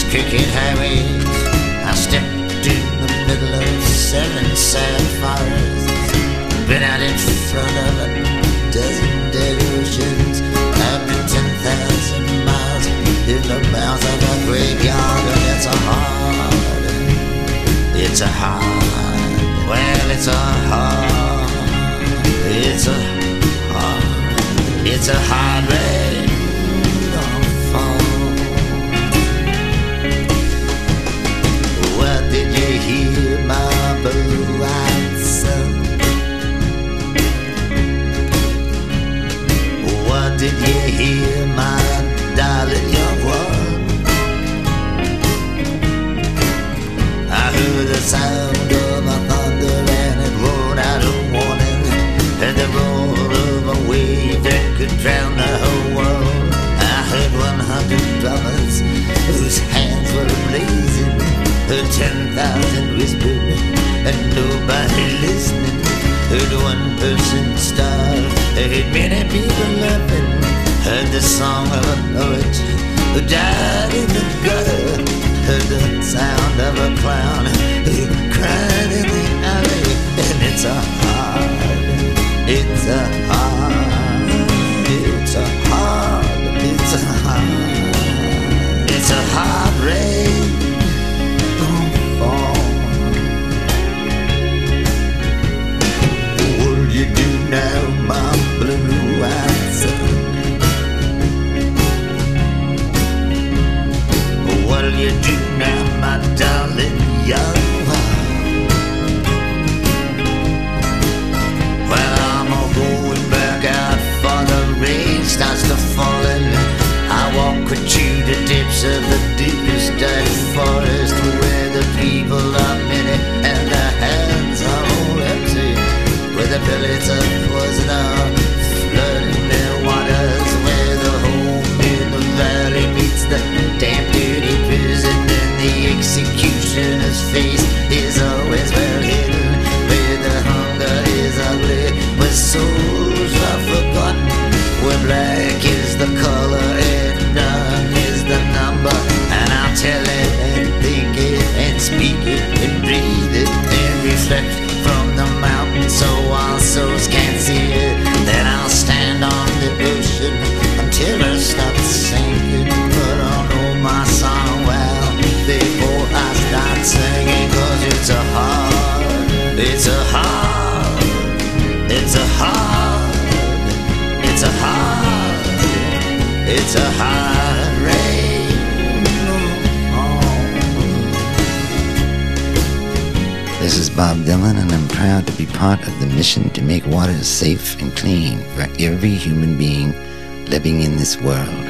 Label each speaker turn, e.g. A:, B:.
A: crooked highways. I stepped in the middle of 7 sad forests. Been out in front of a dozen dead oceans. I've been 10,000 miles in the mouth of a graveyard, and it's a hard, well, it's a hard rain on fall. What did you hear, my blue-eyed son? What did you hear, my darling young one? I heard the sound of a thunder and it roared out a warning, and the roar of a wave that could drown the whole world. I heard 100 drummers whose hands were blazing, heard 10,000 whispered and nobody listening, heard one person starve, heard many people laughing, heard the song of a poet who died in the gutter, heard the sound of a clown who cried in the alley. And it's a hard rain don't fall. What'll you do now, my blue-eyed son? What'll you do now, my darling young one? Well, I'm going back out for the rain starts to falling. I walk with you the depths of the deepest dark forest, where the people are many and their hands are all empty, where the bullets of poison are flooding their waters, where the home in the valley meets the damn dirty prison, and the executioner's face is always well hidden, where the hunger is ugly, where souls are forgotten, where black is the color and none is the number. And I'll tell it and think it and speak it and breathe it and reflect from the mountain so our souls can't see it. Then I'll stand on the ocean until I stop sinking. But I'll know my song well before I start singing, 'cause it's a hard rain.
B: This is Bob Dylan, and I'm proud to be part of the mission to make water safe and clean for every human being living in this world.